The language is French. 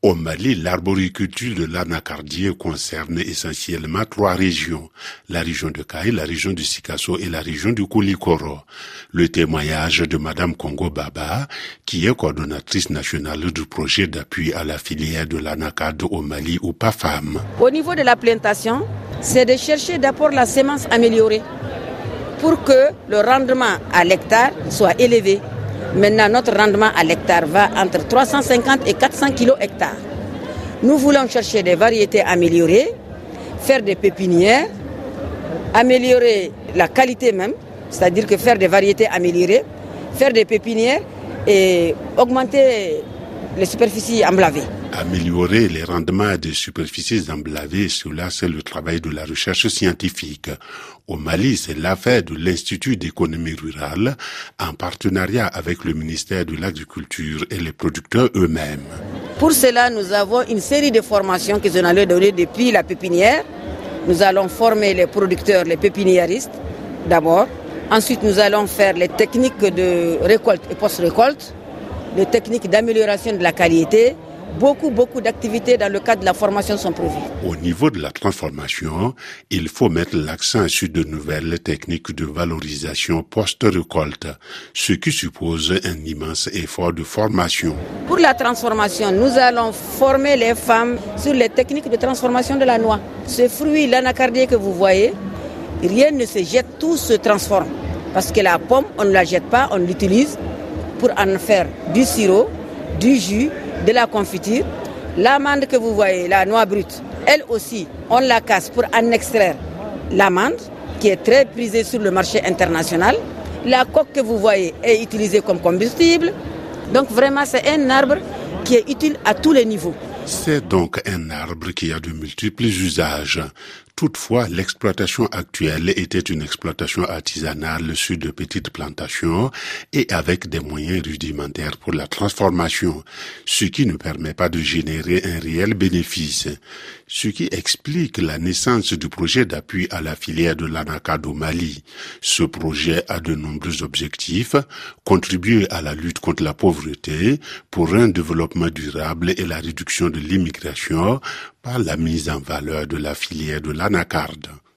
Au Mali, l'arboriculture de l'anacardier concerne essentiellement 3 régions. La région de Kaï, la région du Sikasso et la région du Koulikoro. Le témoignage de Madame Congo Baba, qui est coordonnatrice nationale du projet d'appui à la filière de l'anacarde au Mali ou PAFAM. Au niveau de la plantation, c'est de chercher d'abord la semence améliorée pour que le rendement à l'hectare soit élevé. Maintenant, notre rendement à l'hectare va entre 350 et 400 kg hectare. Nous voulons chercher des variétés améliorées, faire des pépinières, améliorer la qualité même, c'est-à-dire que faire des variétés améliorées, faire des pépinières et augmenter les superficies emblavées. Améliorer les rendements des superficies emblavées, cela c'est le travail de la recherche scientifique. Au Mali, c'est l'affaire de l'Institut d'économie rurale en partenariat avec le ministère de l'Agriculture et les producteurs eux-mêmes. Pour cela, nous avons une série de formations que nous allons donner depuis la pépinière. Nous allons former les producteurs, les pépiniéristes d'abord. Ensuite, nous allons faire les techniques de récolte et post-récolte, les techniques d'amélioration de la qualité. Beaucoup d'activités dans le cadre de la formation sont prévues. Au niveau de la transformation, il faut mettre l'accent sur de nouvelles techniques de valorisation post-récolte, ce qui suppose un immense effort de formation. Pour la transformation, nous allons former les femmes sur les techniques de transformation de la noix. Ce fruit, l'anacardier que vous voyez, rien ne se jette, tout se transforme. Parce que la pomme, on ne la jette pas, on l'utilise pour en faire du sirop, du jus, de la confiture. L'amande que vous voyez, la noix brute, elle aussi, on la casse pour en extraire l'amande, qui est très prisée sur le marché international. La coque que vous voyez est utilisée comme combustible. Donc vraiment, c'est un arbre qui est utile à tous les niveaux. C'est donc un arbre qui a de multiples usages. Toutefois, l'exploitation actuelle était une exploitation artisanale sur de petites plantations et avec des moyens rudimentaires pour la transformation, ce qui ne permet pas de générer un réel bénéfice. Ce qui explique la naissance du projet d'appui à la filière de l'anacarde au Mali. Ce projet a de nombreux objectifs, contribuer à la lutte contre la pauvreté, pour un développement durable et la réduction de l'immigration, par la mise en valeur de la filière de l'anacarde.